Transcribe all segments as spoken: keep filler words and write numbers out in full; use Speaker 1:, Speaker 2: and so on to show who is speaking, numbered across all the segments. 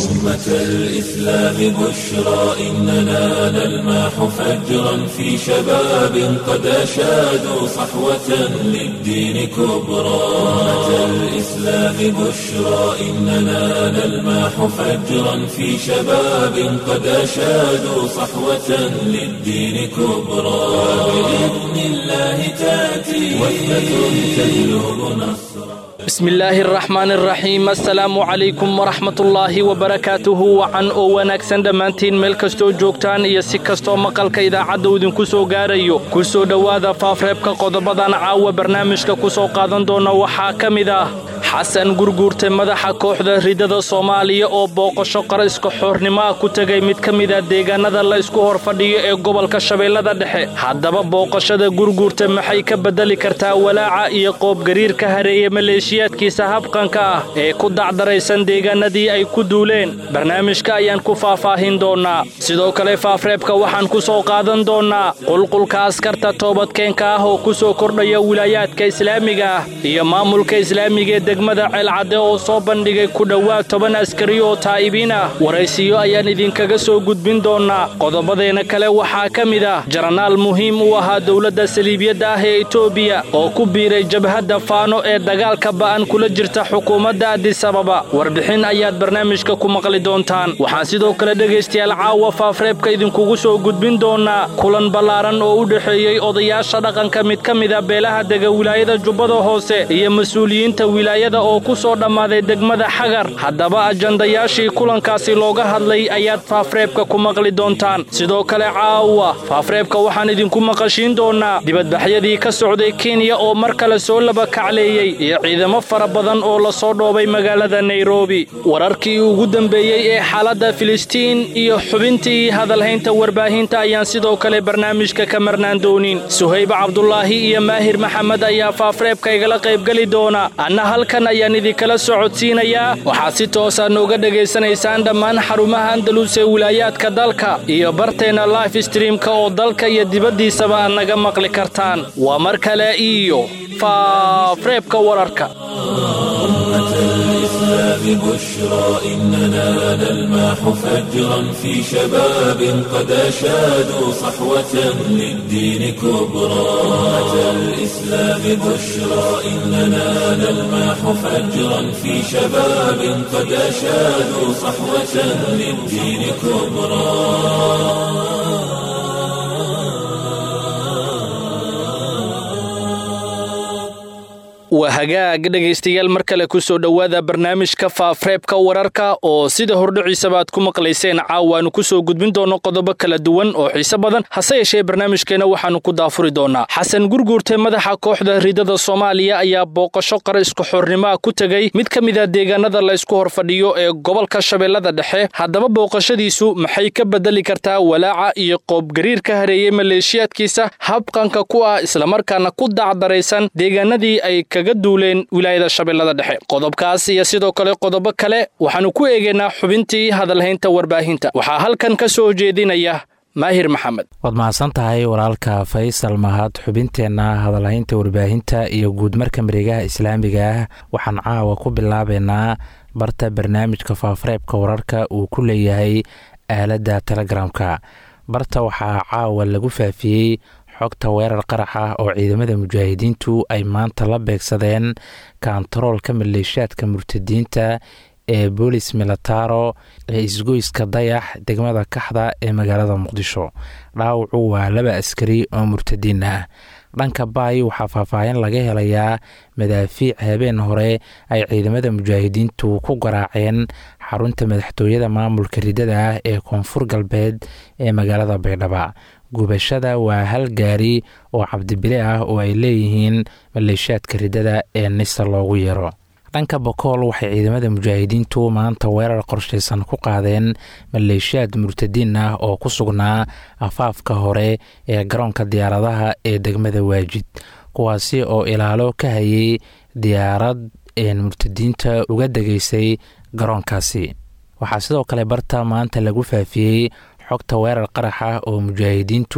Speaker 1: أمة الإسلام بشرى إننا نلمح فجرا في شباب قد أشادوا صحوة للدين كبرى أمة الإسلام بشرى إننا نلمح فجرا في شباب قد أشادوا صحوة للدين كبرى بإذن الله تأتي وثبة تجلب نصرا
Speaker 2: بسم الله الرحمن الرحيم السلام عليكم ورحمة الله وبركاته وعن oo wanaagsan dhamaantiin meel kasto joogtaan iyo si kasto maqalka idaacada idin ku soo gaarayo ku soo dhawaada faafreebka qodobadan caawa barnaamijka ku soo qaadan doona waxa kamid ah xasan gurguurte madaxa kooxda ridada Soomaaliya oo booqasho qarayska xornimo ku tagay mid kamid ah deegaanada la isku horfadhiyo ee gobolka Shabeellada Dhexe haddaba booqashada gurguurte maxay ka bedeli kartaa walaaca iyo qoob gariirka hareeyay maleeshiyaadkiisa habqanka ah ee ku dacdaraysan deegaanadii ay ku duuleen barnaamijka ayaan ku faahfaahin doonaa sidoo kale faafreebka waxaan ku soo qaadan doonaa qulqulka askarta toobadkeenka ah oo ku soo kordhaya wilaayadka islaamiga ah iyo maamulka islaamiga degmada Ceelcade oo soo bandhigay ku dhawaad toban askari oo taa'ibiin ah waraysiyo ayaan idinkaga soo gudbin doonaa qodobadeena kale waxaa kamid ah jaranaal muhiim u ahaa dawladda Saliibiyada ah ee Itoobiya oo ku biiray jabhadda Faano ee dagaalka ba'an kula jirta xukuumadda Addis Ababa warbixin ayaad barnaamijka ku maqli doontaan waxaan sidoo kale dhageystayaal caawa faafreebka idinkugu soo gudbin doonaa kulan balaaran oo u dhaxeeyay odayaasha dhaqanka mid kamid ah beelaha dega wilaayada Jubbada Hoose iyo mas'uuliyiinta wilaayada oo ku soo dhamaaday degmada Xagar haddaba ajandayaashii kulankaasi looga hadlay ayaad faafreebka ku maqli doontaan sidoo kale caawa faafreebka waxaan idinku maqashiin doonaa dibadbaxyadii ka socday Kenya oo mar kale soo laba kacleeyay iyo ciidamo fara badan oo la soo dhoobay magaalada Nairobi wararkii ugu dambeeyay ee xaaladda Filistiin iyo xubintii hadalhaynta warbaahinta ayaan sidoo kale barnaamijka ka marnaan doonin Suhayb Cabdullaahi iyo Maahir Maxamed ayaa faafreebka igala qayb gali doona anna halkan ayaan idinkala socodsiinayaa waxaad si toos ah nooga dhageysanaysaan dhammaan xarumaha Andalus ee wilaayadka dalka iyo barteena live streamka oo dalka iyo dibaddiisaba aad naga maqli kartaan waa mar kale iyo faafreebka wararka
Speaker 1: أمة الإسلام بشرى إننا نلمح فجرا في شباب قد أشادوا صحوة للدين كبرى أمة الإسلام بشرى إننا نلمح فجرا في شباب قد أشادوا صحوة للدين كبرى
Speaker 2: waa hagaag dhageystayaal mar kale ku soo dhawaada barnaamijka faafreebka wararka oo sida hordhiciisaba aad ku maqlayseen caawaanu ku soo gudbin doono qodobo kala duwan oo xiiso badan hase yeeshee barnaamijkeena waxaanu ku daafuri doonaa xasan gurguurte madaxa kooxda ridada Soomaaliya ayaa booqasho qarayska xornimo ku tagay mid kamid ah deegaanada la isku horfadhiyo ee gobolka Shabeellada Dhexe haddaba booqashadiisu maxay ka bedeli kartaa walaaca iyo qoob gariirka hareeyay maleeshiyaadkiisa habqanka ku ah isla markaana ku dacdaraysan deegaanadii ay kaga duuleen wilaayada Shabeellada Dhexe qodobkaas iyo sidoo kale qodobo kale waxaanu ku eegaynaa xubintii hadalhaynta warbaahinta waxaa halkan ka soo jeedinaya Maahir Maxamed
Speaker 3: waad mahadsan tahay walaalka Faysal Mahad xubinteena hadalhaynta warbaahinta iyo guud marka mareegaha islaamiga ah waxaan caawa ku bilaabeynaa barta barnaamijka faafreebka wararka uu ku leeyahay aaladda Telegramka barta waxaa caawa lagu faafiyay xogta weerar qarax ah oo ciidamada mujaahidiintu ay maanta la beegsadeen kantaroolka maleeshiyaadka murtadiinta ee boolis militaro ee isgoyska Dayax degmada Kaxda ee magaalada Muqdisho dhaawacu waa laba askari oo murtadiin ah dhanka baay waxaa faahfaahin laga helayaa madaafiic habeen hore ay ciidamada mujaahidiintu ku garaaceen xarunta madaxtooyada maamulka ridada ah ee koonfur galbeed ee magaalada Baydhabo gubashada waa hal gaari oo cabdibile ah oo ay leeyihiin maleeshiyaadka ridada ee nisa loogu yeero dhanka Bokool waxay ciidamada mujaahidiintu maanta weerar qorsheysan ku qaadeen maleeshiyaad murtadiin ah oo ku sugnaa afaafka hore ee garoonka diyaaradaha ee degmada Waajid kuwaasi oo ilaalo ka hayay diyaarad ee murtadiinta uga degaysay garoonkaasi waxaa sidoo kale barta maanta lagu faafiyay xogta weerar qarax ah oo mujaahidiintu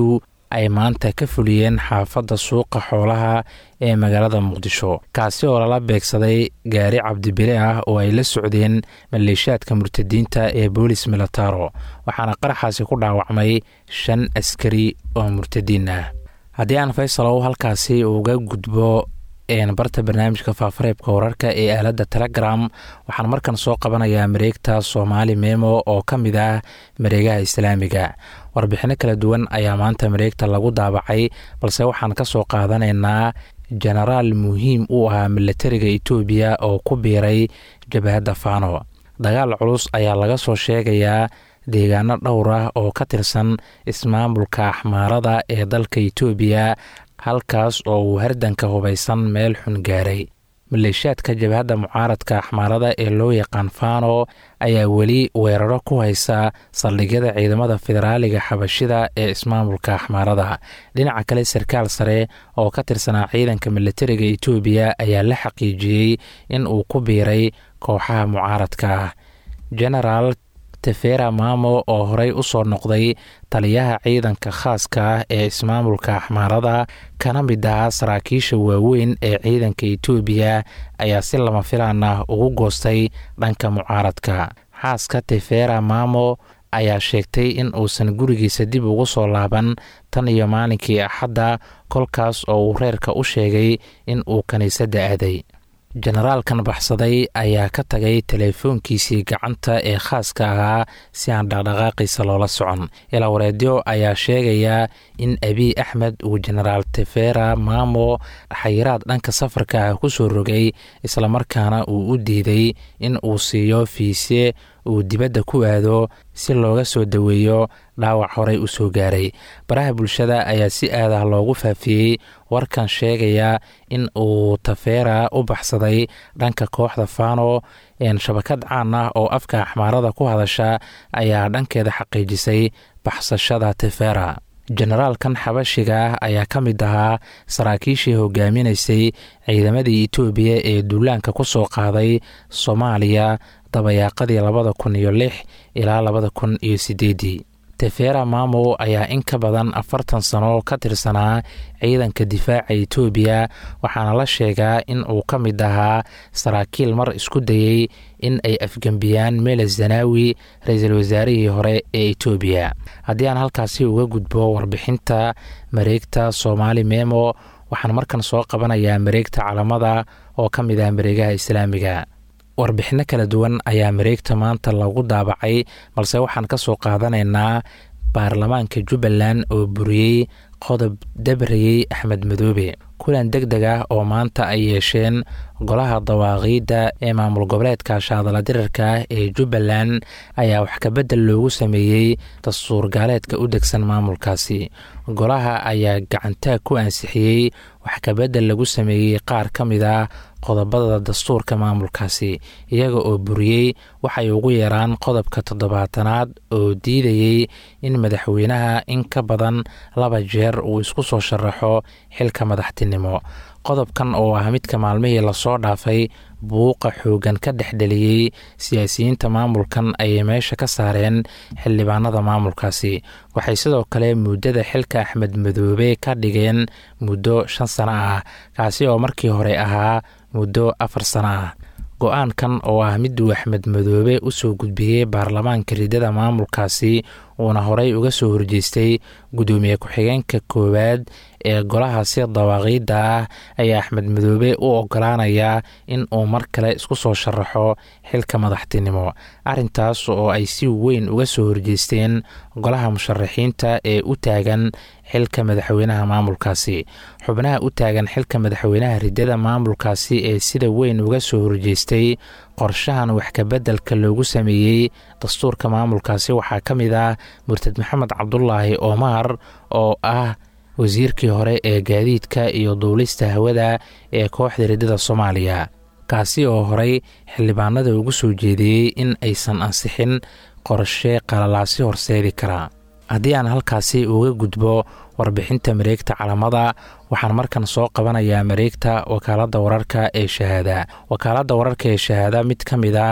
Speaker 3: ay maanta ka fuliyeen xaafadda suuqa xoolaha ee magaalada muqdisho kaasi oo lala beegsaday gaari cabdibile ah oo ay la socdeen maleeshiyaadka murtadiinta ee boolis militaro waxaana qaraxaasi ku dhaawacmay shan askari oo murtadiin ah haddii aan faysalow halkaasi uga gudbo barta barnaamijka faafareebka wararka ee aaladda telegram waxaan markan soo qabanayaa mareegta soomaali memo oo ka mid ah mareegaha islaamiga warbixino kala duwan ayaa maanta mareegta lagu daabacay balse waxaan ka soo qaadanaynaa jenaraal muhiim u ahaa milatariga etoobiya oo ku biiray jabhadda fano dagaal culus ayaa laga soo sheegayaa deegaano dhowr ah oo ka tirsan ismaamulka axmaarada ee dalka etoobiya halkaas oo uu hardanka hubaysan meel xun gaaray maleeshiyaadka jabhadda mucaaradka axmaarada ee loo yaqaan fano ayaa weli weeraro ku haysa saldhigyada ciidamada federaaliga xabashida ee ismaamulka axmaarada dhinaca kale sarkaal sare oo ka tirsanaa ciidanka milatariga etoobiya ayaa la xaqiijiyey in uu ku biiray kooxaha mucaaradka ah genaraal tefera mamo oo horey u soo noqday taliyaha ciidanka khaaska ah ee ismaamulka axmaarada kana mid ahaa saraakiisha waaweyn ee ciidanka etoobiya ayaa si lama filaan ah ugu goostay dhanka mucaaradka xaaska tefera mamo ayaa sheegtay in uusan gurigiisa dib ugu soo laaban tan iyo maalinkii axadda kolkaas oo uu reerka u sheegay in uu kiniisadda aaday jenaraalkan baxsaday ayaa ka tagay teleefoonkiisii gacanta ee khaaska ahaa si aan dhaqdhaqaaqiisa loola socon ilaa wareedyo ayaa sheegayaa in abiy axmed uu jenaraal tefera mamo xayiraad dhanka safarka ah ku soo rogay islamarkaana uu u diiday in uu siiyo fiise uu dibadda ku aado si looga soo daweeyo dhaawac horey u soo gaaray baraha bulshada ayaa si aadah loogu faafiyey warkan sheegaya in uu tefera u baxsaday dhanka kooxda fano shabakad caan ah oo afka axmaarada ku hadasha ayaa dhankeeda xaqiijisay baxsashada tefera jenaraalkan xabashiga ah ayaa ka mid ahaa saraakiishii hogaaminaysay ciidamadii etoobiya ee duulaanka ku soo qaaday soomaaliya dabayaaqadii labada kun iyo lix ilaa labada kun iyo sideedii tefera mamo ayaa in ka badan afartan sano ka tirsanaa ciidanka difaaca etoobiya waxaana la sheegaa in uu ka mid ahaa saraakiil mar isku dayey in ay afgembiyaan meles zanaawi ra-iisul wasaarihii hore ee etoobiya haddii aan halkaasi uga gudbo warbixinta mareegta soomaali memo waxaan markan soo qabanayaa mareegta calamada oo ka mid ah mareegaha islaamiga warbixino kala duwan ayaa mareegta maanta lagu daabacay balse waxaan ka soo qaadanaynaa baarlamaanka jubbaland oo buriyey qodob dabrayey axmed madoobe kulan deg deg ah oo maanta ay yeesheen golaha dawaaqiidda ee maamul goboleedka shaadala dirarka ah ee jubbaland ayaa wax kabedel loogu sameeyey dastuur gaaleedka u degsan maamulkaasi golaha ayaa gacantaag ku ansixiyey wax kabedel lagu sameeyey qaar ka mid ah qodobada dastuurka maamulkaasi iyaga oo buriyey waxay ugu yeeraan qodobka toddobaatanaad oo diidayey in madaxweynaha in ka badan laba jeer uu isku soo sharaxo xilka madaxtinimo qodobkan oo ah midka maalmihii lasoo dhaafay buuqa xoogan ka dhexdheliyey siyaasiyiinta maamulkan ayay meesha ka saareen xildhibaanada maamulkaasi waxay sidoo kale muddada xilka axmed madoobe ka dhigeen muddo shan sano ah kaasi oo markii hore ahaa muddo afar sano ah go-aankan oo ah miduu axmed madoobe u soo gudbiyey baarlamaanka ridada maamulkaasi uuna horey uga soo horjeestay guddoomiye ku-xigeenka koowaad ee golahaasi dawaaqiidda ah ayaa axmed madoobe u ogolaanayaa in uu mar kale isku soo sharaxo xilka madaxtinimo arrintaas oo ay si weyn uga soo horjeesteen golaha musharaxiinta ee u taagan xilka madaxweynaha maamulkaasi xubnaha u taagan xilka madaxweynaha ridada maamulkaasi ee sida weyn uga soo horjeestay qorshahan wax kabeddelka loogu sameeyey dastuurka maamulkaasi waxaa ka mid ah murtad maxamed cabdulaahi omar oo ah wasiirkii hore ee gaadiidka iyo duulista hawada ee kooxda ridada soomaaliya kaasi oo horey xildhibaanada ugu soo jeediyey in aysan ansixin qorshe qalalaasi horseedi kara haddii aan halkaasi uga gudbo warbixinta mareegta calamada waxaan markan soo qabanayaa mareegta wakaaladda wararka ee shahaada wakaaladda wararka ee shahaada mid ka mid ah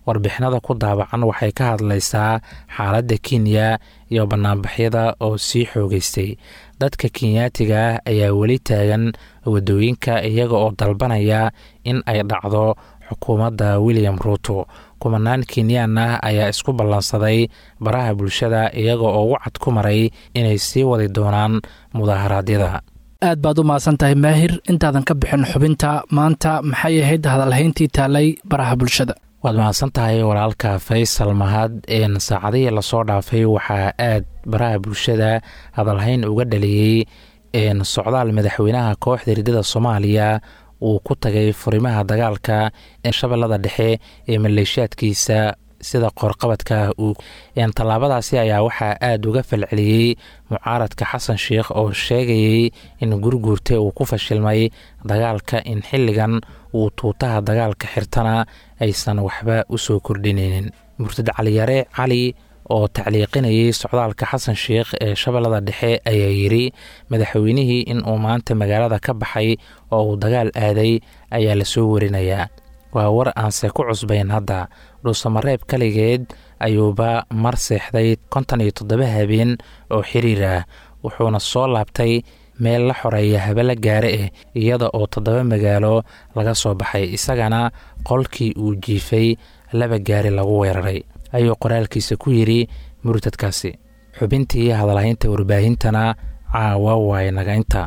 Speaker 3: warbixinada ku daabacan waxay ka hadlaysaa xaaladda kenya iyo banaanbaxyada oo sii xoogeystay. dadka kenyaatiga ah ayaa weli taagan wadooyinka iyaga oo dalbanaya in ay dhacdo xukuumadda William Ruto. kumanaan kenyaan ah ayaa isku ballansaday baraha bulshada iyaga oo wacad ku maray inay sii wadi doonaan mudaharaadyada.
Speaker 2: aad baad u mahadsan tahay maahir. intaadan ka bixin xubinta maanta maxay ahayd hadalhayntii taalay baraha bulshada?
Speaker 3: waad mahadsan tahay walaalka Faysal Mahad. een saacadihii lasoo dhaafay waxaa aad baraha bulshada hadalhayn uga dhaliyey een socdaal madaxweynaha kooxda ridada Soomaaliya uu ku tagay furimaha dagaalka ee shabeellada dhexe ee maleeshiyaadkiisa sida qorqabadka uu een tallaabadaasi ayaa waxaa aad uga falceliyey mucaaradka Xasan Sheekh oo sheegayay in gurguurta uu ku fashilmay dagaalka in xilligan uu tuutaha dagaalka xirtana aysan waxba u soo kordhinaynin. murtad Cali Yare Cali oo tacliiqinayay socdaalka Xasan Sheekh ee shabeellada dhexe ayaa yiri madaxweynihii in uu maanta magaalada ka baxay oo uu dagaal aaday ayaa la soo warinayaa. waa war aanse ku cusbayn hadda. dhuusamareeb kaligeed ayuuba mar seexday konton iyo toddoba habeen oo xiriir ah wuxuuna soo laabtay meel la xoreeya habala gaare ah iyada oo toddoba magaalo laga soo baxay isagana qolkii uu jiifay laba gaari lagu weeraray ayuu qoraalkiisa ku yiri murtadkaasi. xubintii hadalhaynta warbaahintana caawa waay naga inta.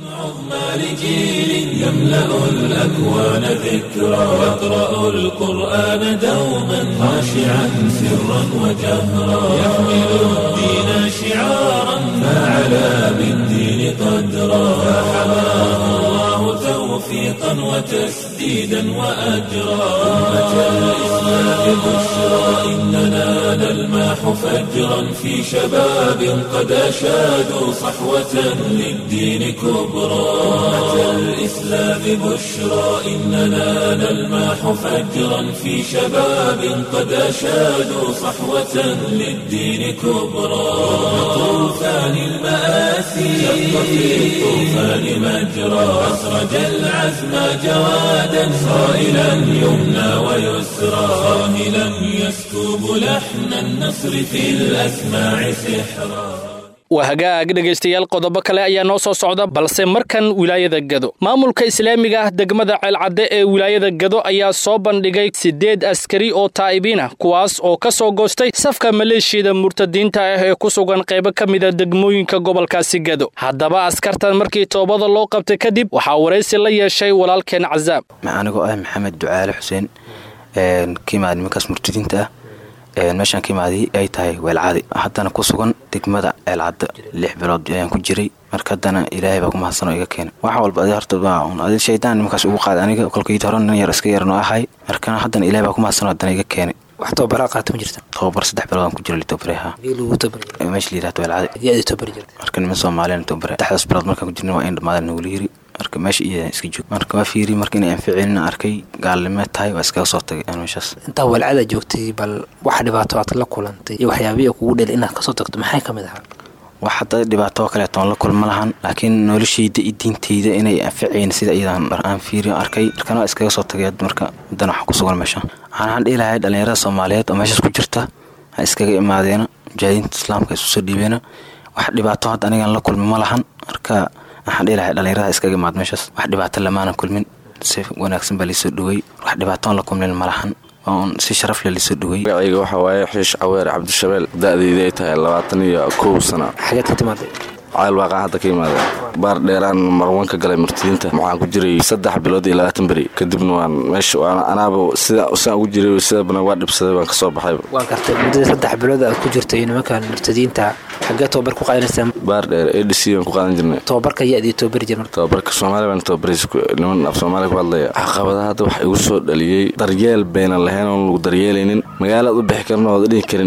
Speaker 1: يملأ الأكوان ذكرى يقرأ القرآن دوما خاشعا سرا وجهرا يحمل الدين شعارا فعلى بالدين قدرا فحماه الله توفيقا وتسديدا وأجرا أمة الإسلام بشرى إننا نلمح فجرا في شباب قد أشادوا صحوة للدين كبرى. أمة الإسلام بشرى إننا نلمح فجرا في شباب قد أشادوا صحوة للدين كبرى. طوفان المآسي شق في الطوفان مجرى أسرج العزم جوادا صائلا يمنى ويسرى صاهلا يسكب لحن النصر في الأسماع سحرا.
Speaker 2: waa hagaag dhegaystayaal qodobo kale ayaa noo soo socda balse markan wilaayada Gado. maamulka islaamiga ah degmada Ceelcadde ee wilaayada Gado ayaa soo bandhigay sideed askari oo taa'ibiin ah kuwaas oo ka soo goostay safka maleeshiyada murtadiinta ah ee ku sugan qaybo ka mid ah degmooyinka gobolkaasi Gado. haddaba askartan markii toobada loo qabtay kadib waxaa wareysi la yeeshay walaalkeen Cazaab.
Speaker 4: anigu ah Maxamed Ducaale Xuseen een kiimaad nimankaas murtadiinta ah een meeshan kiimaadii ay tahay Ceelcadde haddana ku sugan degmada Ceelcadde lix bilood ayaan ku jiray marka haddana Ilaahay baa ku mahadsanoo iga keenay wax walba aad horta baa un adil shaydaan nimankaas ugu qaaday aniga kolkii horan yar iska yarno ahay marka haddana Ilaahay baa ku mahadsanoo haddana iga keenay.
Speaker 5: wax tababar qaato ma jirta?
Speaker 4: tababar saddex bilood aan ku jiray tababarha
Speaker 5: biilu tababar
Speaker 4: meesha liidato Ceelcadde
Speaker 5: iyada tababar jirta
Speaker 4: marka niman Soomaaliyeed tababar taxdas bilood marka ku jirnay waa in dhamaadaan nagu liiri marka meesha iyo iska joog marka waa fiiri marka inay anficin arkay gaalnimo tahay waa iska soo tagay aan meeshaas.
Speaker 5: inta Ceelcadde joogtay bal wax dhibaato aad la kulantay iyo waxyaabihi kugu dhal inaad ka soo tagto maxay kamid ahaa?
Speaker 4: wax hadda dhibaato kale toon la kulma lahan laakiin noloshayda iyo diintayda inay anficin sida iyadaan aan fiiri arkay markana iska soo tagay marka haddana wax ku sugan meesha waxaan dhiilahay dhalinyarada Soomaaliyeed oo meesha ku jirta ha iskaga imaadeen jaayinta islaamka isu soo dhiibeen wax dhibaato hadda aniga la kulma ma lahan marka waxaan dhiilahay dhalinyarada iskaga imaad meeshaas wax dhibaato lama kulmin si wanaagsan baa lisoo dhaway wax dhibaato la kulmin ma lahan on si sharaf leh lisoo dhaway.
Speaker 6: ayaga waxa waaye Xiish Caweer Cabdishabeel da'deedu ay tahay labaatan iyo kow sano
Speaker 5: xageed ka timaaday
Speaker 6: ceel waaqa hadda ka yimaada baar dheeraan marwanka galay murtadiinta waxaan ku jiray saddex bilood iyo labaatan bari kadibna waan meesha waan anaaba sida usaan ugu jiray sida bana waa dhibsaday waan ka soo baxay.
Speaker 5: waan kartay muddo saddex bilood aad ku jirtay nimankan murtadiinta xageed tababar ku qaadanaysan?
Speaker 6: baar dheer A D C aan ku qaadan jirnay.
Speaker 5: tababarka yaadi tababar jirnay?
Speaker 6: tababarka Soomaaliya baan tababaray niman af Soomaaliya ku hadlaya caqabadaha hadda wax igu soo dhaliyay daryeel been lahayn oo lagu daryeelaynin magaalada u bixi karno oo dhigi karin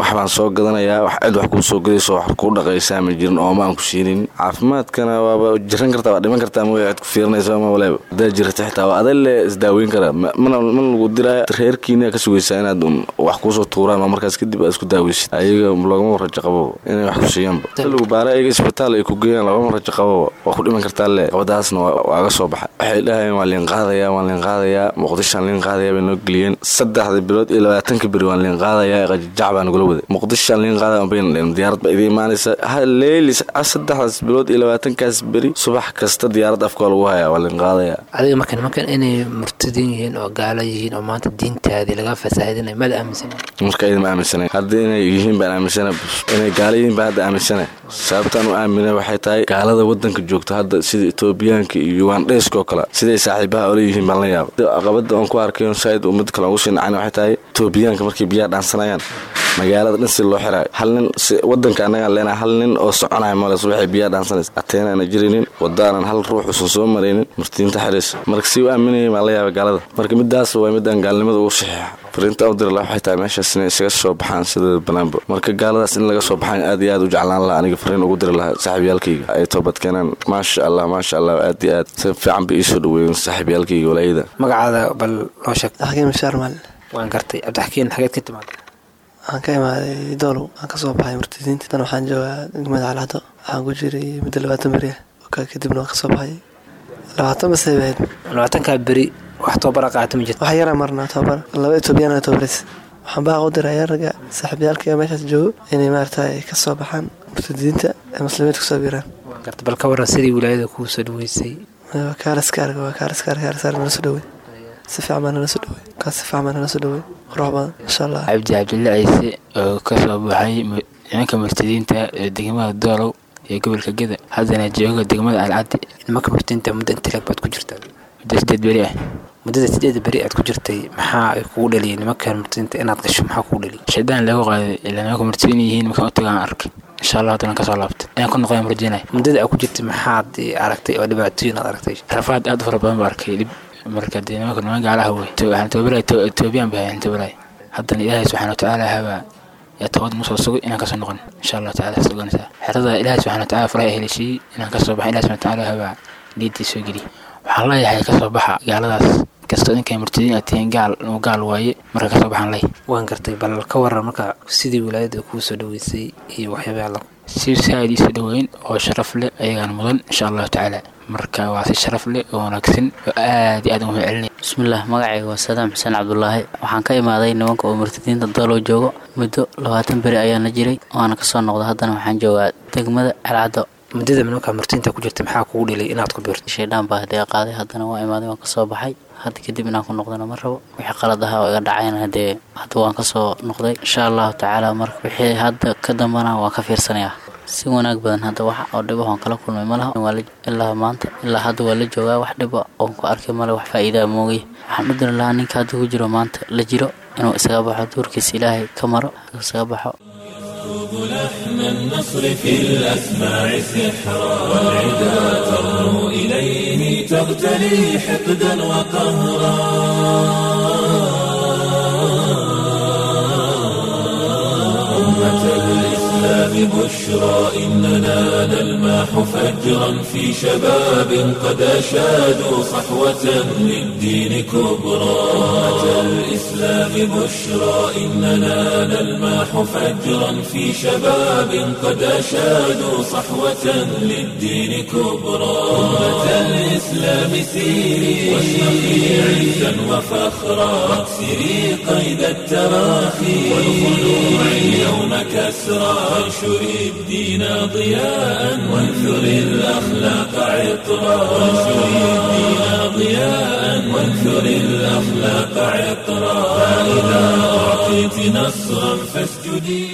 Speaker 6: waxbaan soo gadanayaa wax cid wax kuu soo gadayso wax kuu dhaqaysaa ma jirin oo ma aan ku siinin caafimaadkana waaba jiran kartaa waa dhiman kartaa ma cid ku fiirinayso ma walaaba hadaa jirta xitaa waa adale isdaaweyn karaa mana man lagu diraya reerkiina ka sugaysaa inaad wax kuusoo tuuraan oo markaas kadib aad isku daaweysid ayaga loogama rajo qabo inay wax ku siiyaanba lagu baara ayaga isbitaal ay ku geeyaan loogama rajo qabo waa ku dhiman kartaa le qabadaasna waa aga soo baxay waxay dhahayeen waa liin qaadayaa waan liin qaadayaa muqdishaan liin qaadayaa bay noo geliyeen saddexda bilood iyo labaatanka beri waan liin qaadayaa qajajac baan nagula waday muqdishaan liin qaadaya bayn diyaarad ba idin imaanaysa leeli saddexdaas bilood iyo labaatankaas beri subax kasta diyaarad afka lagu hayaa waa liin qaadayaa
Speaker 5: adiga markan markan inay murtadin yihiin oo gaala yihiin oo maanta diintaadii laga fasaahidinay mada aaminsan
Speaker 6: marka idin aaminsanay haddii inay yihiin baan aaminsanay inay gaala yihiin baan hadda aaminsanay sababtaan u aaminay waxay tahay gaalada wadanka joogta hadda sida Etoobiyaanka iyo Ugandheeska oo kale siday saaxiibaha u leeyihiin baan la yaab caqabada aan ku arkay oo sayd ummad kale ugu sinacay waxay tahay Etoobiyaanka markay biyaha dhaansanayaan magaalada dhan si loo xiray hal nin wadanka anaga leena hal nin oo soconay mala subaxii biyaha dhaansanaysa ateena ana jirinin wadaanan hal ruux oo soo mareenin murtiinta xiriis marka si u aaminay ma la yaab gaalada marka midaas waa midaan gaalnimada ugu saxiix fariinta u diray waxay tahay meesha sinay isaga soo baxaan sida banaanba marka gaaladaas in laga soo baxaan aad iyo aad u jeclaan lahaa aniga fariin ugu diray lahaa saaxiibayalkayga ay toobad keenaan maasha Allah maasha Allah aad iyo aad si fiican bay soo dhaweeyeen saaxiibayalkayga walaayada
Speaker 5: magacaada bal loo sheeg
Speaker 7: Hakim Sharmal
Speaker 5: waan gartay Abdixkiin xageed ka timaaday
Speaker 7: aan ka imaaday doolow aan ka soo baxay murtadiinta tan waxaan joogaa degmada Calado waxaan ku jiray muddo labaatan beri ka kadibna waan ka soo baxay labaatan baseebeed
Speaker 5: labaatan ka beri wax toobara qaatay ma jirto
Speaker 7: wax yara marna toobara laba Etoobiyaan toobaris waxaan baa u diray raga saaxiibayalkay meeshaas joogo inay maartay ka soo baxaan murtadiinta ee muslimiinta ku soo biiraan
Speaker 5: waan gartay bal ka waran sidii wilaayada ku soo dhaweysay
Speaker 7: waa kaaraskar waa kaaraskar kaaraskar ma soo dhaweey si fiican la soo dhaweey ka si fiican la soo dhaweey roobada insha Allah
Speaker 5: Abdi Abdullahi Ciise oo ka soo baxay nimanka murtadiinta degmada Doolow ee gobolka Geda hadana jooga degmada Alcad nimanka murtadiinta muddo inta baad ku jirtaa muddo sideed beri ah muddada sideed beri aad ku jirtay maxaa ay kugu dhaliyeen nimanka murtadiinta inaad gasho maxaa kugu dhaliyay shadaan lagu qaaday ilaa nimanka murtadiin yihiin markaan u tagaan arkay insha Allah hadana ka soo laabtay aan ku noqday murtadiinay muddada aad ku jirtay maxaad aragtay oo dhibaatooyin aad aragtay rafaad aad fara badan baa arkay marka diinamada niman gaalaha way waxaan toobay Etoobiyaan baa inta walay haddana Ilaahay subhanahu wa ta'ala haba ya tawad muso sugo inaan ka soo noqon insha Allah ta'ala suganaysa xirada Ilaahay subhanahu wa ta'ala faray helishi inaan ka soo baxay Ilaahay subhanahu wa ta'ala haba liidii soo geli waxaan leeyahay ka soo baxa gaaladaas kasto inkay murtadiin ateen gaal oo gaal waaye marka ka soo baxan lay waan gartay bal ka waran marka sidii wilaayada ku soo dhaweysay iyo waxyaabaha si saadi soo dhaweyn oo sharaf leh ayaga mudan insha Allah ta'ala marka waa si sharaf leh oo wanaagsan aad aad ugu celin
Speaker 8: bismillaah magacayga waa Sadaam Xuseen Cabdullaahi waxaan ka imaaday nimanka oo murtadiinta Doolow joogo muddo labaatan beri ayaan la jiray waana ka soo noqday haddana waxaan joogaa degmada Alcado
Speaker 5: muddada nimanka murtadiinta ku jirtay maxaa kugu dhalay inaad ku biirto
Speaker 8: sheedaan baa hadee qaaday haddana waa imaaday waan ka soo baxay hadda kadib inaan ku noqdana ma rabo wixii qalad ahaa oo iga dhacayna hadee hadda waan ka soo noqday insha Allah ta'ala marka wixii hadda ka dambana waan ka fiirsanayaa si wanaag badan hadda wax oo dhibo aan kala kulmay malaha wala ilaa maanta ilaa hadda wala joogaa wax dhibo oo ku arkay mala wax faa'iido moogay waxaan u diray lahaa ninka hadda ku jiro maanta la jiro inuu isaga baxo duurkiisa Ilaahay ka maro isaga baxo
Speaker 1: لحن النصر في الأسماع سحرا والعدا ترنو إليه تغتلي حقدا وقهرا أمة الإسلام بشرى إننا نلمح فجرا في شباب قد أشادوا صحوة للدين كبرى أمة الإسلام بشرى إننا نلمح فجرا في شباب قد أشادوا صحوة للدين كبرى أمة الإسلام سيري واشرقي عزا وفخرا واكسري قيد التراخي والخلوع اليوم كسرى وانشري الدين ضياء وانثري الأخلاق عطرا وانشري الدين ضياء وانثري الأخلاق عطرا فإذا أعطيت نصرا فاسجدي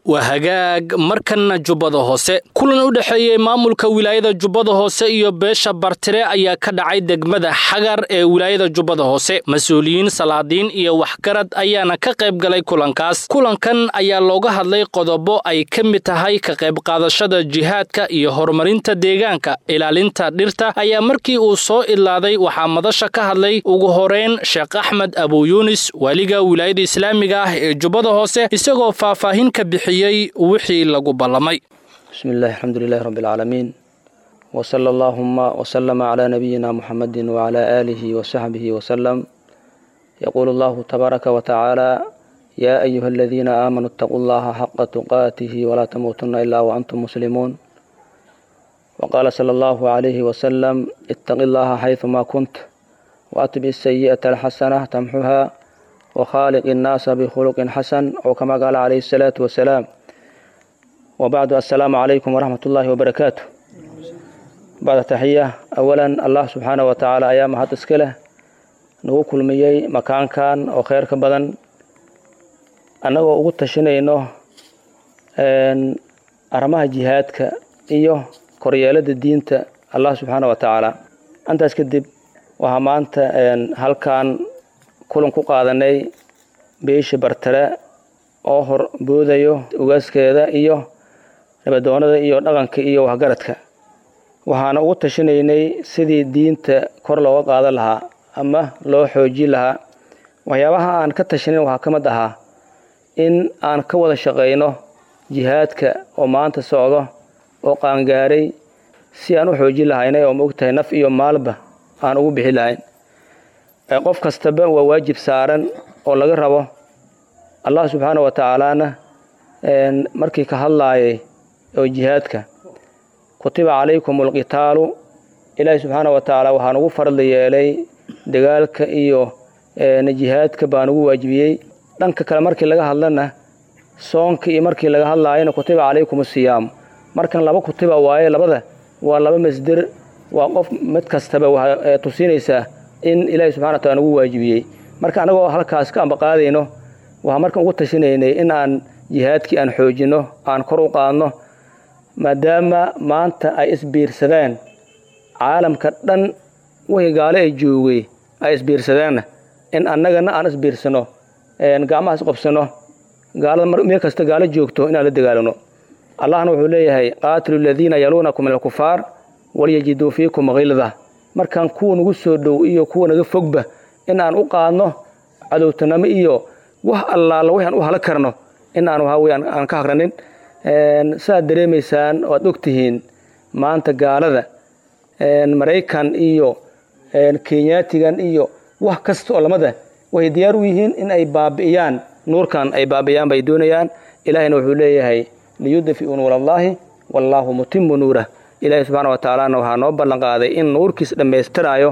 Speaker 2: waa hagaag markanna jubbada hoose kulan u dhexeeyey maamulka wilaayada jubbada hoose iyo beesha bartire ayaa ka dhacay degmada xagar ee wilaayada jubbada hoose mas-uuliyiin salaadiin iyo waxgarad ayaana ka qayb galay kulankaas kulankan ayaa looga hadlay qodobo ay ka mid tahay ka qayb qaadashada jihaadka iyo horumarinta deegaanka ilaalinta dhirta ayaa markii uu soo ilaaday waxaa madasha ka hadlay ugu horeyn sheekh axmed abu yunis waliga wilaayada islaamiga ah ee jubbada hoose isagoo faahfaahin ka bixiyey wixii lagu ballamay
Speaker 9: bismillahi alxamdulilahi rabbi alcaalamiin wasala allaahuma wasalama calaa nabiyina muxamedin wacalaa aalihi wasaxbihi wasalam yaquulu allahu tabaaraka watacaala yaa ayuha aladiina aamanuu itaquu allaha xaqa tuqaatihi walaa tamuutunna ilaa waantum muslimuun waqaala sala allahu calayhi wasalam ittaqi allaha xaydumaa kunt waatbic asayi'ata alxasana tamxuha وخالق الناس بخلق حسن أو كما قال عليه الصلاة والسلام وبعد السلام عليكم ورحمة الله وبركاته بعد تحية أولا الله سبحانه وتعالى أيام هذا السكلة نقول مية مكان كان أو خير كبدن أنا وقلت شنو إنه أرماه جهادك إيوه كريالة الدين الله سبحانه وتعالى أنت أسكدب وهم أنت هل كان kulan ku qaadanay beesha bartare oo hor boodayo ugaaskeeda iyo nabadoonada iyo dhaqanka iyo waxgaradka waxaana ugu tashanaynay sidii diinta kor looga qaadan lahaa ama loo xoojin lahaa waxyaabaha aan ka tashanin waxaa ka mid ahaa in aan ka wada shaqayno jihaadka oo maanta socdo oo qaangaaray si aan u xoojin lahaynay oo maogtahay naf iyo maalba aan ugu bixi lahayn qof kastaba waa waajib saaran oo laga rabo allah subxaana wa tacaalana markii ka hadlaayay oo jihaadka kutiba calaykum alqitaalu ilaahi subxaana wa tacaala waxaa nugu farli yeelay dagaalka iyo jihaadka baa nugu waajibiyey dhanka kale markii laga hadlana soonka iyo markii laga hadlaayana kutiba calaykum asiyaam markan laba kutiba waaye labada waa laba masder waa qof mid kastaba waxay tusinaysaa in ilaahi subxana wa taala nugu waajibiyey marka anagoo halkaas ka ambaqaadayno waxaa markan ugu tashanaynay in aan jihaadkii aan xoojino aan kor u qaadno maadaama maanta ay isbiirsadeen caalamka dhan wixii gaale ay joogay ay isbiirsadeenna in annagana aan isbiirsano gacmaha isqobsano gaalada meel kasta gaalo joogto inaan la dagaalano allahna wuxuu leeyahay qaatilu aladiina yaluunakum min alkufaar walyajiduu fiikum hilda markaan kuwa nagu soo dhow iyo kuwa naga fogba in aan u qaadno cadowtanamo iyo wax allaala waxaan u hala karno in aan waxa aan ka hagranin saad dareemaysaan oo aad ogtihiin maanta gaalada maraykan iyo kenyaatigan iyo wax kasta oo lamada waxay diyaar u yihiin in ay baabi'iyaan nuurkan ay baabi'iyaan bay doonayaan ilaahina wuxuu leeyahay liyudfi'uu nuura allaahi wallaahu mutimmu nuurah ilaahi subxaana wa tacaalana waxaa noo ballan qaaday in nuurkiis dhammaystiraayo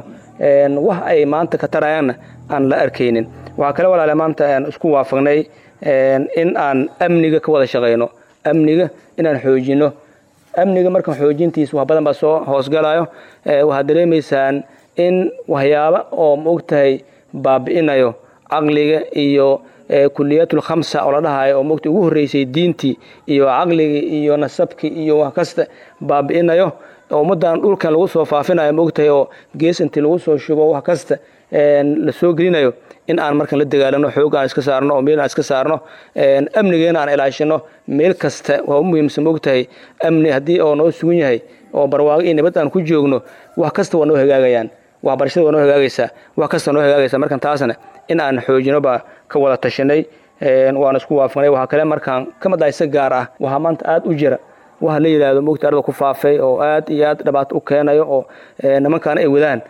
Speaker 9: wax ay maanta ka tarayaanna aan la arkaynin waxaa kale walaale maanta aan isku waafaqnay in aan amniga ka wada shaqayno amniga inaan xoojino amniga markan xoojintiisa wax badan baa soo hoosgalayo waxaad dareemaysaan in waxyaaba oo maogtahay baabi'inayo caqliga iyo kuliyatul khamsa oo la dhahayo oo maogta ugu horreysay diintii iyo caqligii iyo nasabkii iyo wax kasta baabi'inayo oo ummaddan dhulkan lagu soo faafinayo maogtahay oo gees intii lagu soo shubo wax kasta la soo gelinayo in aan markan la dagaalano xoog aan iska saarno oo meel aan iska saarno amnigeena aan ilaashino meel kasta waa u muhiimsan maogtahay amni haddii oo noo sugan yahay oo barwaaqo iyo nabad aan ku joogno wax kasta waa noo hagaagayaan waxbarashada waa noo hagaagaysaa wax kasta noo hagaagaysaa markan taasna in aan xoojino baa ka wada tashanay waan isku waafaqnay waxaa kale markaan ka mid ah si gaar ah waxaa maanta aad u jira waxa la yidhaahdo maogta arda ku faafay oo aad iyo aad dhibaato u keenayo oo nimankaana ay wadaan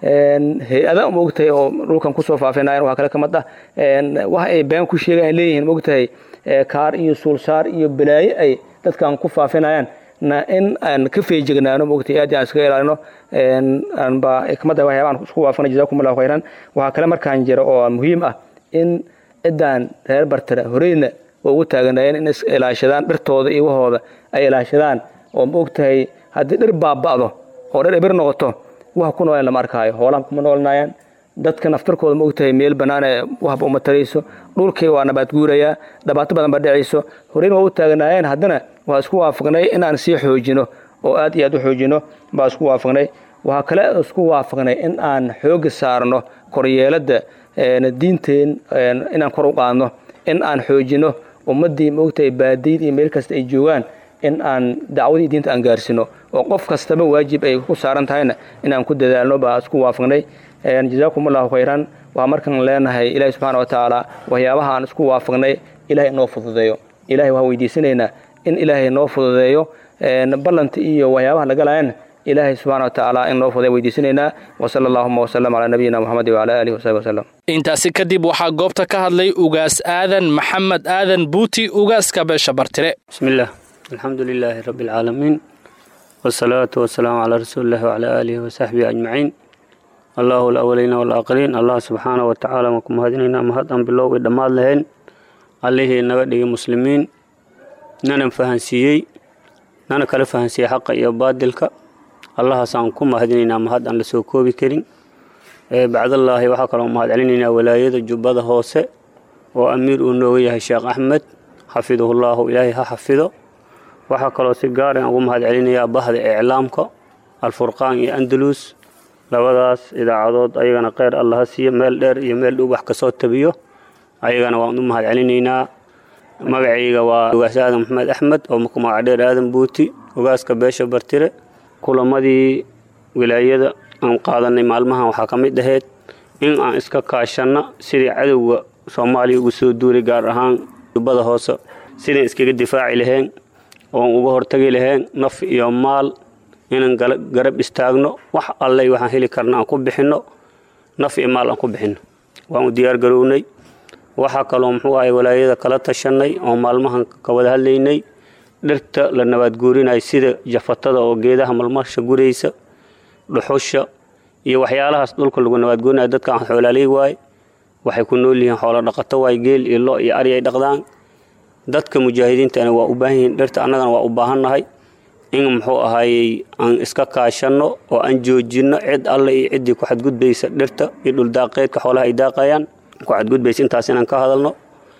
Speaker 9: hay-ada maogtahay oo dhulkan kusoo faafinayan waxaa kale ka mid ah waxa ay been ku sheegaan leeyihiin maogtahay kaar iyo suulsaar iyo balaayo ay dadkan ku faafinayaan na in aan ka feejignaano maogtahay aad aan iskaga ilaalino aanba kamid ah waxyaabaan isku waafaqnay jazaakum allahu khayran waxaa kale markaan jira oo muhiim ah in ciddaan reer bartare horeyna oo ugu taaganayeen in is ilaashadaan dhirtooda iyo wahooda ay ilaashadaan oo maogtahay haddii dhir baaba'do oo dhir ibir noqoto wax ku nooleen lama arkaayo hoolaan kuma noolnaayaan dadka naftarkooda ma ogtahay meel bannaan ee wahba uma tarayso dhulkii waa nabaad guurayaa dhibaato badan ba dhacayso horeyna waa u taagnaayeen haddana waa isku waafaqnay inaan sii xoojino oo aad iyo aad u xoojino baa isku waafaqnay waxaa kale isku waafaqnay in aan xooga saarno koryeelada diinteen inaan kor u qaadno in aan xoojino ummaddii ma ogtahay baadiyad iyo meel kasta ay joogaan in aan dacwadii diinta aan gaarsino oo qof kastaba waajib ay ku saaran tahayna inaan ku dadaalno baa isku waafaqnay jazaakum allahu khayran waa markaan leenahay ilaahay subxaana wa tacaala waxyaabaha aan isku waafaqnay ilaahay noo fududeeyo ilaahay waxaan weydiisanaynaa in ilaahay noo fududeeyo ballanta iyo waxyaabaha laga laayana ilaahay subxaana wa tacaala in noo fududeeyo weydiisanaynaa wasala allahuma wasalam calaa nabiyina muxamedi wacala aalihi wasaxbi wasalam
Speaker 2: intaasi kadib waxaa goobta ka hadlay ugaas aadan maxamed aadan buuti ugaaska beesha bartire
Speaker 10: bismillaah alxamdu lilaahi rabbi alcaalamiin wasalaatu wasalaamu calaa rasuulillahi wacalaa aalihi wasaxbihi ajmaciin allahu alawaliina walaaqiriin allah subxaana wa tacaala waan ku mahadinaynaa mahad aan bilow i dhammaad lahayn allihii naga dhigay muslimiin nana fahansiiyey nana kala fahansiiyey xaqa iyo baadilka allahaasaan ku mahadinaynaa mahad aan la soo koobi karin bacdallaahi waxaa kaloo mahad celinaynaa walaayada jubbada hoose oo amiir uu nooga yahay sheekh axmed xafidahullaahu ilaahay ha xafido waxaa kaloo si gaar aan ugu mahad celinayaa bahda iclaamka alfurqaan iyo andalus labadaas idaacadood ayagana kheyr alla ha siiyo meel dheer iyo meel dhow wax kasoo tabiyo ayagana waan u mahad celinaynaa magacayga waa ugaas aadan maxamed axmed oo ku magac dheer aadan buuti ugaaska beesha bartire kulamadii wilaayada aan qaadanay maalmahan waxaa ka mid ahayd in aan iska kaashanno sidii cadowga soomaaliya ugu soo duulay gaar ahaan jubbada hoose sidaan iskaga difaaci lahayn oon uga hortagi lahayn naf iyo maal inaan garab istaagno wax allay waxaan heli karna aan ku bixinno naf iyo maal aan ku bixinno waan u diyaar garownay waxaa kaloo muxuu ahay walaayada kala tashanay oo maalmahan ka wada hadlaynay dhirta la nabaad guurinay sida jafatada oo geedaha malmasha guraysa dhuxusha iyo waxyaalahaas dhulka lagu nabaad guurinayo dadka aan xoolaaley waay waxay ku nool yihiin xoolo dhaqato waay geel iyo lo iyo ari ay dhaqdaan dadka mujaahidiintana waa u baahan yihiin dhirta annagana waa u baahannahay in muxuu ahaayey aan iska kaashanno oo aan joojinno cid alle iyo ciddii ku xadgudbaysa dhirta iyo dhuldaaqeedka xoolaha ay daaqayaan ku xadgudbaysa intaas inaan ka hadalno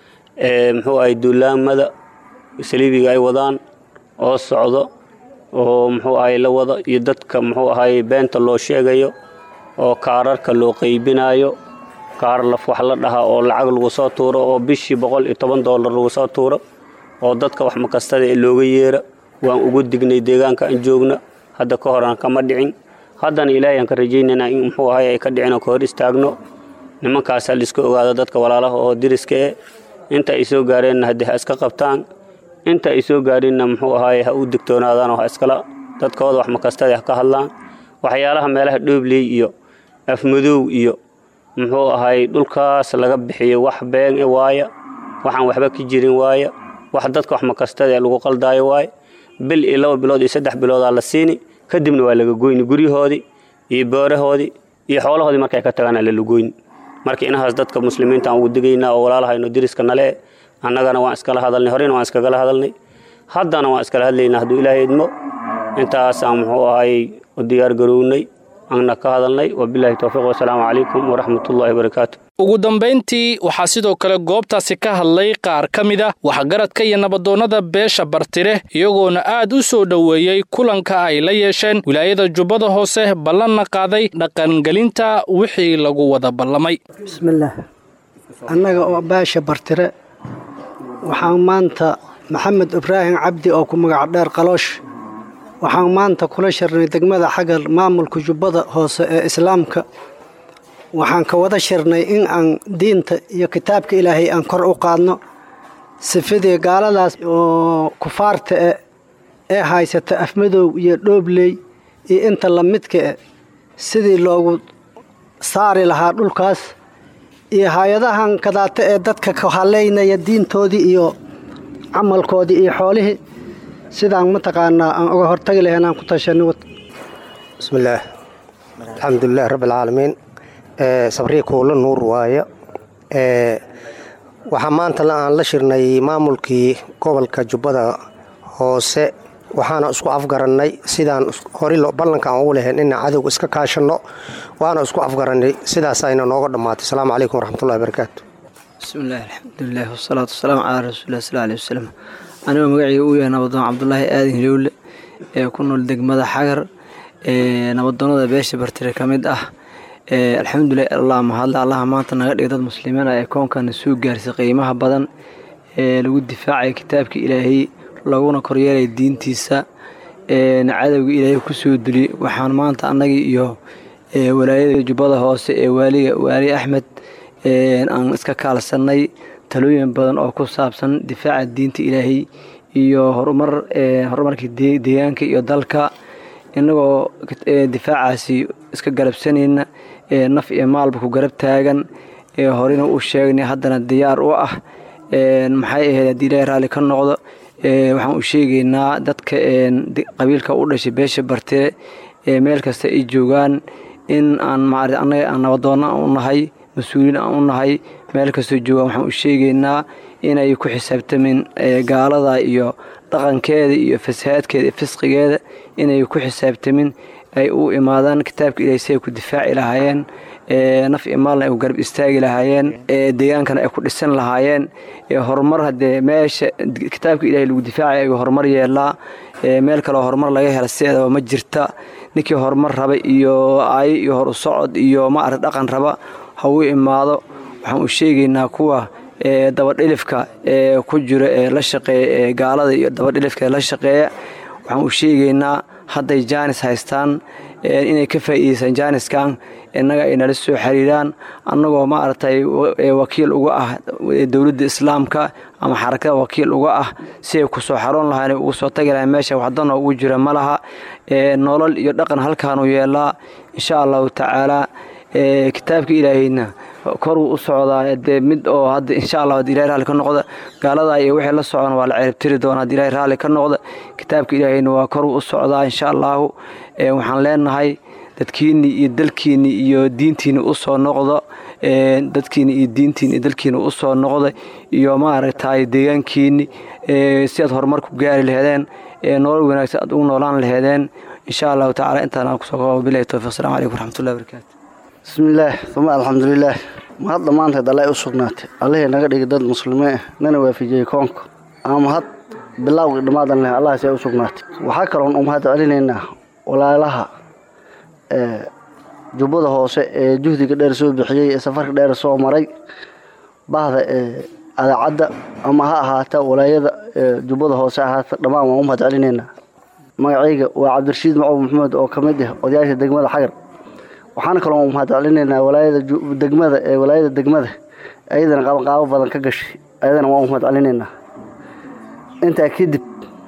Speaker 10: muxuu ahay duulaamada saliibiga ay wadaan oo socdo oo muxuu ahay la wada iyo dadka muxuu ahay beenta loo sheegayo oo kaararka loo qaybinayo kaar laf wax la dhaha oo lacag lagu soo tuuro oo bishii boqol iyo toban doolar lagu soo tuuro oo dadka wax makastada ee looga yeera waan ugu dignay deegaanka aan joogna hadda ka hor aan kama dhicin haddana ilaahay aan ka rajaynaynaa in muxuu ahay ay ka dhicin oo ka hor istaagno nimankaasaa laiska ogaado dadka walaalaha oo diriska eh inta ay soo gaareenna haddii ha iska qabtaan inta ay soo gaareenna muxuu ahaay ha u digtoonaadaan oo ha iskala dadkooda wax makastada ha ka hadlaan waxyaalaha meelaha dhoobley iyo afmadow iyo muxuu ahaay dhulkaas laga bixiyo wax been e waaya waxaan waxba ka jirin waaya wax dadka wax makastada ee lagu qaldaayo waaya bil iyo laba bilood iyo saddex biloodaa la siini kadibna waa laga goyni guryahoodii iyo boorahoodii iyo xoolahoodii markay ka tagaana la lugoyni marka inahaas dadka muslimiinta aan ugu digaynaa oo walaalahayno diriska nale annagana waan iskala hadalnay horeyna waan iskagala hadalnay haddana waan iskala hadlaynaa hadduu ilaahay idmo intaasaan muxuu ahay u diyaar garownay aanna ka hadalnay wabilaahi towfiiq wasalaamu calaykum waraxmatullaahi wabarakaatu
Speaker 2: ugu dambayntii waxaa sidoo kale goobtaasi ka hadlay qaar ka mid a waxgaradka iyo nabadoonnada beesha bartire iyagoona aad u soo dhoweeyey kulanka ay la yeesheen wilaayada jubbada hoose ballanna qaaday dhaqangelinta wixii lagu wada ballamay
Speaker 11: bismillaah annaga oo beesha bartire waxaan maanta maxamed ibraahim cabdi oo ku magac dheer qaloosh waxaan maanta kula shirnay degmada xagal maamulka jubbada hoose ee islaamka waxaan ka wada shirnay in aan diinta iyo kitaabka ilaahay aan kor u qaadno sifadii gaaladaas oo kufaarta e ee haysata afmadow iyo dhoobley iyo inta la midka e sidii loogu saari lahaa dhulkaas iyo hay-adahan kadaata ee dadka ka haleynaya diintoodii iyo camalkoodii iyo xoolihii sidaan mataqaanaa aan uga hortagi lahayn aan ku tashanay
Speaker 12: bismillaah alxamdulilah rabbi alcaalamiin sabriya kuula nuur waayo waxaa maanta aan la shirnay maamulkii gobolka jubbada hoose waxaana isku afgarannay sidaan hori ballankaan ugu lahayn inaan cadowga iska kaashanno waana isku afgarannay sidaasayna nooga dhammaatay asalaamu calaykum waraxmatullahi wabarakaatu
Speaker 13: bismillahi alxamdulilah wasalaatu wasalaamu calaa rasuulilah sal alih wasalam anigoo magacii uu yahay nabadoon cabdulaahi aadan hilowle ee ku nool degmada xagar ee nabadoonada beesha bartire ka mid ah alxamdulilah allah mahadle allaha maanta naga dhig dad muslimiin ah ee koonkana soo gaarsay qiimaha badan ee lagu difaacaya kitaabka ilaahay laguna koryeelay diintiisa cadowga ilaahay ku soo duli waxaan maanta annagii iyo walaayada jubbada hoose ee waaliga waali axmed aan iska kaalsannay talooyin badan oo ku saabsan difaaca diinta ilaahay iyo horumar horumarka deegaanka iyo dalka inagoo difaacaasi iska garabsanayna naf iyo maalba ku garab taagan horena u sheegnay haddana diyaar u ah maxay ahayd haddii ilaahay raalli ka noqdo waxaan u sheegaynaa dadka qabiilka u dhashay beesha bartire meel kasta ay joogaan in aan maarata annaga aan nabadoonna u nahay mas-uuliin aan u nahay meel kastoo joogaan waxaan u sheegaynaa inay ku xisaabtamin gaalada iyo dhaqankeeda iyo fasahaadkeeda iyo fisqigeeda inay ku xisaabtamin ay u imaadaan kitaabka ilaahay si ay ku difaaci lahaayeen naf iyo maalna ay ku garab istaagi lahaayeen deegaankana ay ku dhisan lahaayeen horumar haddee meesha kitaabka ilaahay lagu difaacay ayuu horumar yeelaa meel kaleo horumar laga hela sideedaba ma jirta ninkii horumar raba iyo aayo iyo horu socod iyo maarata dhaqan raba ha uu imaado waxaan u sheegaynaa kuwa dabadhilifka ee ku jira ee la shaqeeya ee gaalada iyo dabadhilifka ee la shaqeeya waxaan u sheegaynaa hadday jaanis haystaan inay ka faa'iidaystaan jaaniskan innaga ay nala soo xiriiraan annagoo maaragtay wakiil uga ah dowladda islaamka ama xarakada wakiil uga ah si ay ku soo xaroon lahaan ugu soo tagi lahayn meesha waxdana ugu jira ma laha nolol iyo dhaqan halkaanu yeelaa insha allahu tacaalaa kitaabka ilaahayna koruu u socdaa dee mid oo hadda insha allah haddii ilahay raalli ka noqda gaalada iyo wixii la socon waa la ceebtiri doona haddii ilahay raalli ka noqda kitaabka ilaahayna waa koruu u socdaa insha allahu waxaan leenahay dadkiinni iyo dalkiinni iyo diintiinni u soo noqdo dadkiinni iyo diintiinni iyo dalkiinni u soo noqda iyo maaragtay deegaankiinni si aad horumar ku gaari laheedeen nolol wanaagsan aad ugu noolaan laheedeen insha allahu tacala intaan aan kusoo koobo bilahi tawfiiq assalamu calaykum waraxmatullahi wabarakaatu
Speaker 14: bismillaah uma alxamdulilaah mahad dhammaanteed alla u sugnaatay allihii naga dhigi dad muslimiin ah nana waafijiyey koonka ama mahad bilowgii dhammaadan leh allahaas ay u sugnaatay waxaa kaloon u mahad celinaynaa walaalaha jubbada hoose ee juhdiga dheer soo bixiyey ee safarka dheer soo maray bahda adaacadda ama ha ahaata walaayada jubbada hoose ahaata dhammaan waan u mahad celinaynaa magacayga waa cabdirashiid macow maxamed oo ka mid ah odayaasha degmada xagar waxaan kaloo mahad celinaynaa walaayada degmada ee walaayada degmada ayadana qabanqaabo badan ka gashay ayadana waan mahad celinaynaa intaa kadib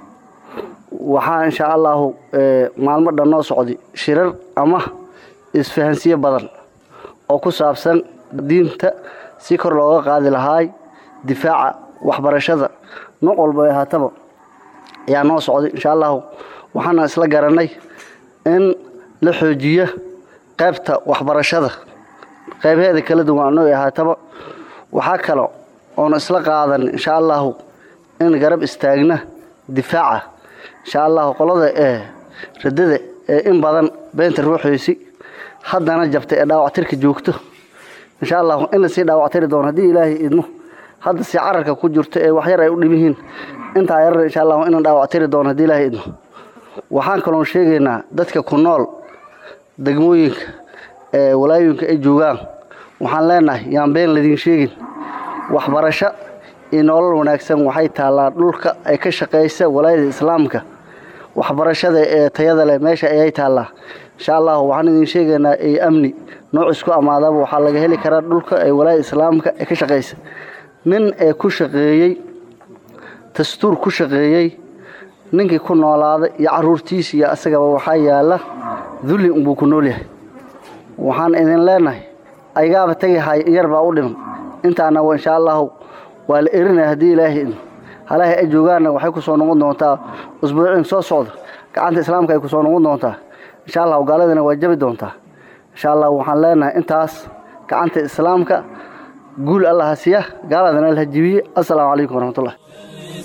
Speaker 14: waxaa insha allahu maalmo dhan noo socday shirar ama isfahansiyo badan oo ku saabsan diinta si kor looga qaadi lahaay difaaca waxbarashada nooc walba ay ahaataba ayaa noo socday insha allahu waxaana isla garanay in la xoojiyo qaybta waxbarashada qaybaheeda kala duwan oo ahaataba waxaa kale oon isla qaadan insha allahu in garab istaagna difaaca insha allahu qolada ee radada ee in badan beenta ruuxaysi haddana jabtay ee dhaawactirka joogto insha allahu in la sii dhaawactiri doono haddii ilaahay idmo hadda si cararka ku jirto ee waxyar ay u dhibihiin intaa yar insha allahu inaan dhaawactiri doono haddii ilaahay idmo waxaan kaloon sheegaynaa dadka ku nool degmooyinka ee walaayooyinka ay joogaan waxaan leenahay yaan been ladin sheegin waxbarasho iyo nolol wanaagsan waxay taalaa dhulka ay ka shaqeysa walaayada islaamka waxbarashada ee tayada leh meesha ayay taalaa insha allahu waxaan idin sheegaynaa ay amni nooc isku amaadaba waxaa laga heli karaa dhulka ay walaayada islaamka ee ka shaqeysa nin ee ku shaqeeyey dastuur ku shaqeeyey ninkii ku noolaaday iyo caruurtiisa iyo asagaba waxaa yaala dulli unbuu ku nool yahay waxaan idin leenahay aygaaba tagahay yar baa u dhiman intaana waa insha allahu waa la erinaya haddii ilaahay idmo halaha ay joogaanna waxay ku soo noqon doontaa usbuuciin soo socda gacanta islaamka ay ku soo noqon doontaa insha allahu gaaladana waa jabi doontaa insha allahu waxaan leenahay intaas gacanta islaamka guul allaha siya gaaladana allaha jibiye assalaamu calaykum waraxmatullah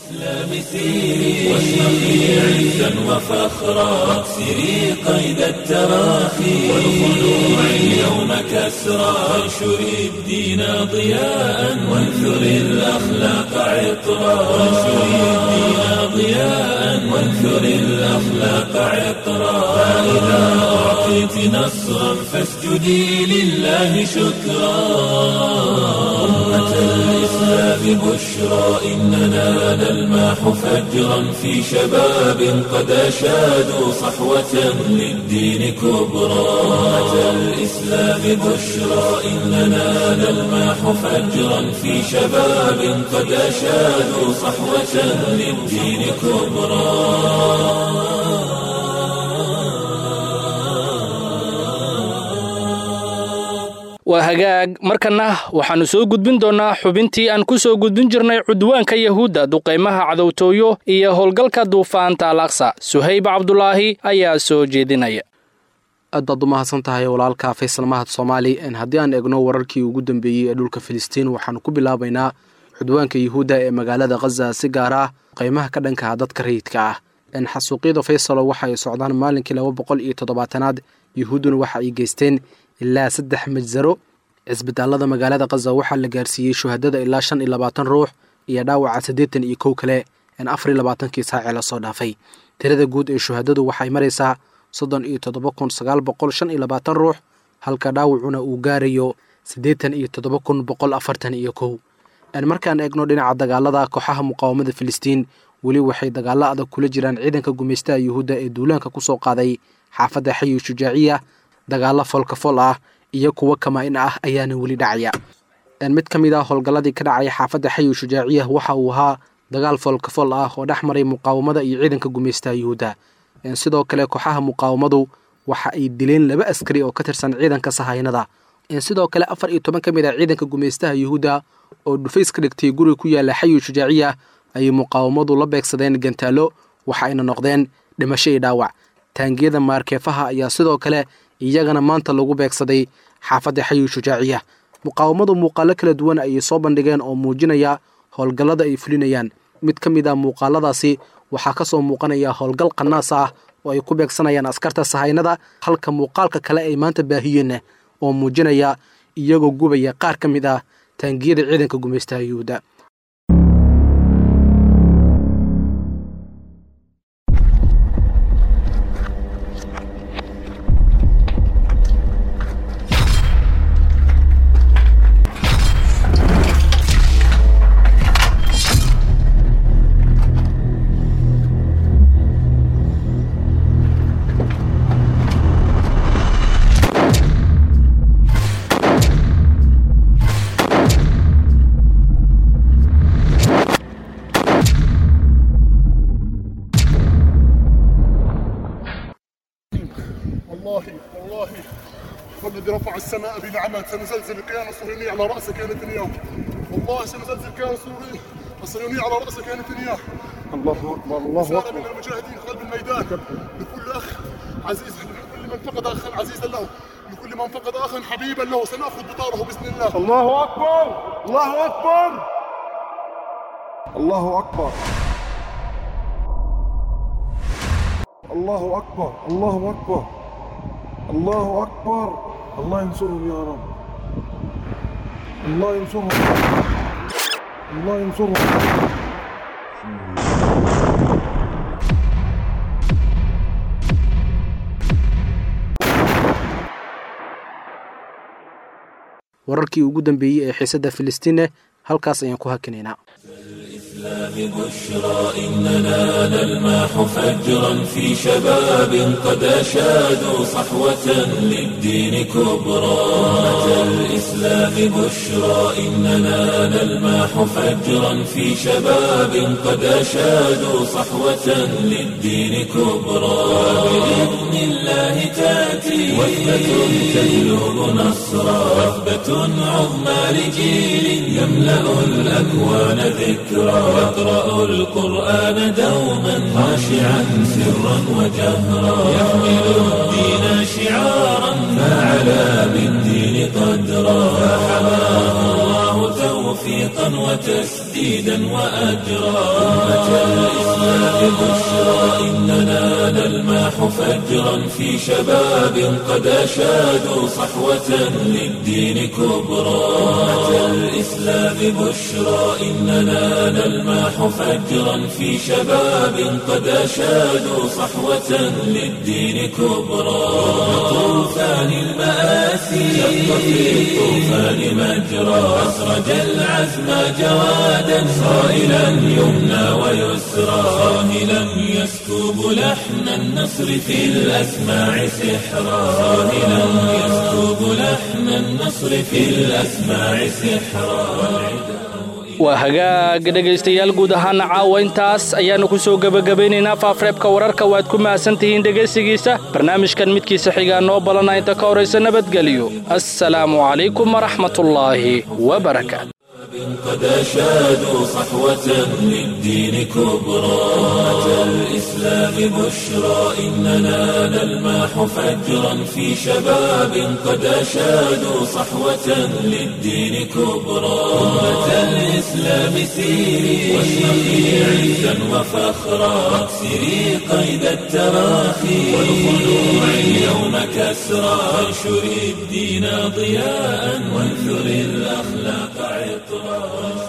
Speaker 1: واشرقي عزا وفخرا واكسري قيد التراخي والخلوع اليوم كسرا وانشري الدين ضياء وانثري الأخلاق عطرا وانشري الدين ضياء وانثري الأخلاق عطرا فإذا أعطيت نصرا فاسجدي لله شكرا أمة الإسلام بشرى إننا نلمح فجرا في شباب قد أشادوا صحوة للدين كبرى أمة الإسلام بشرى إننا نلمح فجرا في شباب قد أشادوا صحوة للدين كبرى.
Speaker 2: waa hagaag markana waxaanu soo gudbin doonaa xubintii aan ku soo gudbin jirnay cudwaanka yahuudda duqaymaha cadowtooyo iyo howlgalka duufaanta al-aqsa. suhayb cabdulaahi ayaa soo jeedinaya.
Speaker 15: aad baad u mahadsan tahay walaalka faysal mahad soomaali. haddii aan eegno wararkii ugu dambeeyey ee dhulka filistiin waxaanu ku bilaabaynaa cudwaanka yahuudda ee magaalada khaza, si gaar ah qaymaha ka dhanka dadka rayidka ah. xasuuqyada faysalo waxa ay socdaan maalinkii laba boqol iyo toddobaatanaad. yahuudduna waxa ay geysteen ilaa saddex majsaro. cisbitaalada magaalada khaza waxaa la gaarsiiyey shuhadada ilaa shan iyo labaatan ruux iyo dhaawaca siddeetan iyo kow kale in afar iyo labaatankii saacee lasoo dhaafay. tirada guud ee shuhadadu waxay maraysaa soddon iyo toddoba kun sagaal boqol shan iyo labaatan ruux, halka dhaawacuna uu gaarayo siddeetan iyo toddoba kun boqol afartan iyo kow. markaan eegno dhinaca dagaalada, kooxaha muqaawamada filistiin weli waxay dagaalo adag kula jiraan ciidanka gumaystaha yuhuudda ee duulaanka ku soo qaaday xaafadda xayu shujaaciya. dagaalo foolkafol ah iyo kuwo kamaa-in ah ayaana weli dhacaya. mid ka mid ah howlgalladii ka dhacaya xaafadda xayu shujaaciya waxa uu ahaa dagaal foolkafol ah oo dhex maray muqaawamada iyo ciidanka gumaystaha yuhuudda. sidoo kale kooxaha muqaawamadu waxa ay dileen laba askari oo ka tirsan ciidanka sahaynada. sidoo kale afar iyo toban ka mid ah ciidanka gumaystaha yuhuudda oo dhufays ka dhigtay guri ku yaala xayu shujaaciya ayay muqaawamadu la beegsadeen gantaalo, waxa ayna noqdeen dhimasho iyo dhaawac. taangiyada maarkeefaha ayaa sidoo kale iyagana maanta lagu beegsaday xaafadda xayu shujaaciya. muqaawamadu muuqaalo kala duwan ayay soo bandhigeen oo muujinaya howlgallada ay fulinayaan. mid ka mid ah muuqaaladaasi waxaa ka soo muuqanaya howlgal qanaas ah oo ay ku beegsanayaan askarta sahaynada, halka muuqaalka kale ay maanta baahiyeen oo muujinaya iyagoo gubaya qaar ka mid ah taangiyada ciidanka gumaystaha yuhuudda.
Speaker 16: والذي رفع السماء بنعمة سنزلزل الكيان الصهيوني على رأسك يا نتنياهو. والله سنزلزل الكيان الصهيوني على رأسك يا نتنياهو. الله أكبر الله أكبر. من المجاهدين قلب الميدان لكل أخ عزيز، لكل من فقد أخا عزيزا له، لكل من فقد أخا حبيبا له، سنأخذ بطاره بإذن الله. الله أكبر الله أكبر الله أكبر الله أكبر الله أكبر الله أكبر. الله ينصرهم يا رب، الله ينصرهم الله ينصرهم.
Speaker 15: wararkii ugu dambeeyey ee xiisadda Filistiin halkaas ayaan ku hakinaynaa.
Speaker 1: بشرى إننا نلمح فجرا في شباب قد أشادوا صحوة للدين كبرى. أمة الإسلام بشرى إننا نلمح فجرا في شباب قد أشادوا صحوة للدين كبرى. بإذن الله تأتي وثبة تجلب نصرا، وثبة عظمى لجيل يملأ الأكوان ذكرى، يقرأ القرآن دوما خاشعا سرا وجهرا، يحمل الدين شعارا فعلى بالدين قدرا، فحماه الله توفيقا توفيقا وتسديدا وأجرا أمة الإسلام بشرى إننا نلمح فجرا في شباب قد أشادوا صحوة للدين كبرى أمة الإسلام بشرى إننا نلمح فجرا في شباب قد أشادوا صحوة للدين كبرى طوفان المآسي شق في الطوفان مجرى أسرج العزم جوادا صائلا يمنى ويسرى صاهلا يسكب لحن النصر في الأسماع سحرا صاهلا يسكب لحن النصر في الأسماع سحرا
Speaker 2: waa hagaag dhegaystayaal guud ahaan caawa intaas ayaanu ku soo gabagabeynaynaa faafareebka wararka waad ku mahadsantihiin dhegaysigiisa barnaamijkan midkiisa xigaa noo balana inta ka horaysa nabadgelyo assalaamu calaykum waraxmatullaahi wabarakaatu
Speaker 1: قد أشادوا صحوة للدين كبرى أمة الإسلام بشرى إننا نلمح فجرا في شباب قد أشادوا صحوة للدين كبرى أمة الإسلام سيري واشرقي عزا وفخرا واكسري قيد التراخي والخلوع اليوم كسرى وانشري الدين ضياء وانثري الأخلاق عطرا